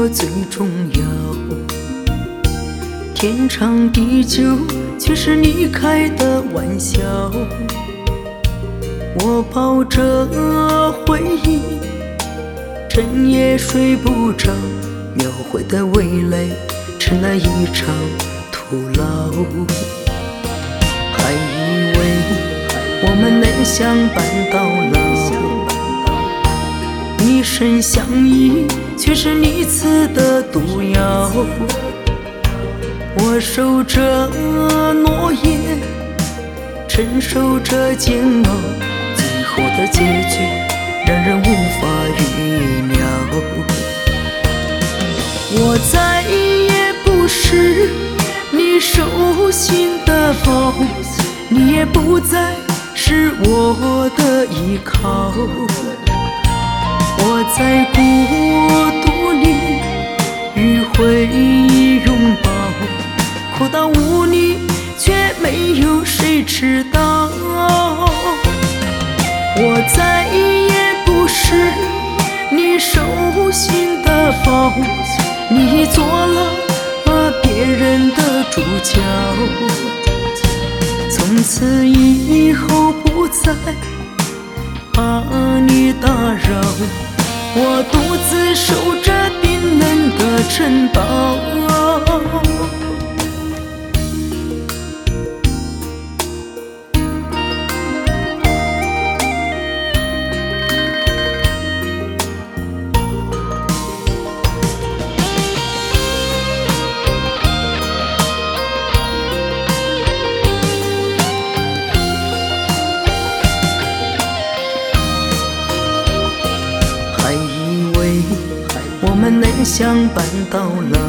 我最重要。天长地久却是你开的玩笑，我抱着回忆，整夜睡不着，描绘的未来成了一场徒劳。还以为我们能相伴到老，一生相依却是你赐的毒药。我守着诺言，承受着煎熬，最后的结局让人无法预料。我再也不是你手心的宝，你也不再是我的依靠。我在孤独里迂回拥抱，哭到无力，却没有谁知道。我再也不是你手心的宝，你做了别人的主角。从此以后不再把你打扰，我独自守着冰冷的城堡。我们能相伴到老，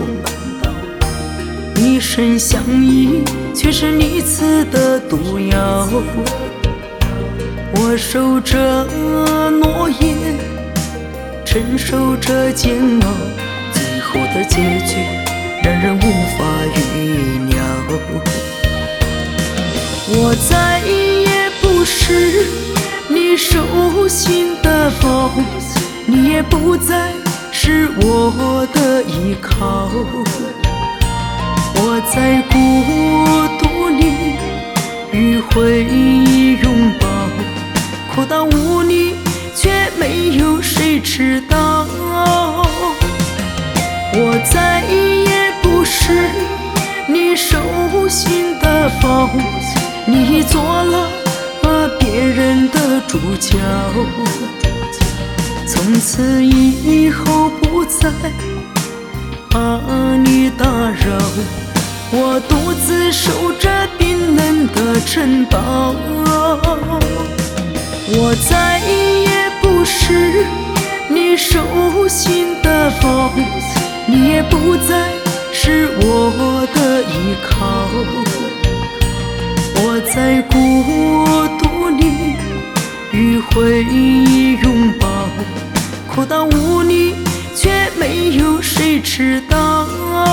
一生相依却是你赐的毒药。我守着诺言，承受着煎熬，最后的结局让人无法预料。我再也不是你手心的宝，你也不再是我的依靠。我在孤独里迂回拥抱，哭到无力，却没有谁知道。我再也不是你手心的宝，你做了别人的主角。从此以后不再把你打扰，我独自守着冰冷的城堡。我再也不是你手心的宝，你也不再是我的依靠。我在孤独里迂回拥抱，哭到无力，却没有谁知道。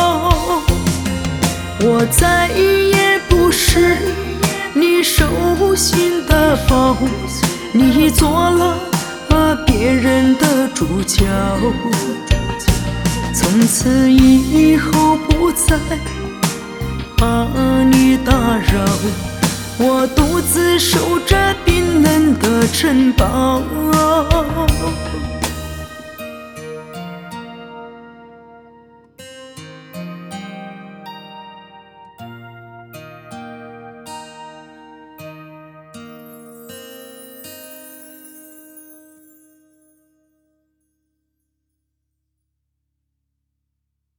我再也不是你手心的宝，你做了别人的主角。从此以后不再把你打扰，我独自守着冰冷的城堡。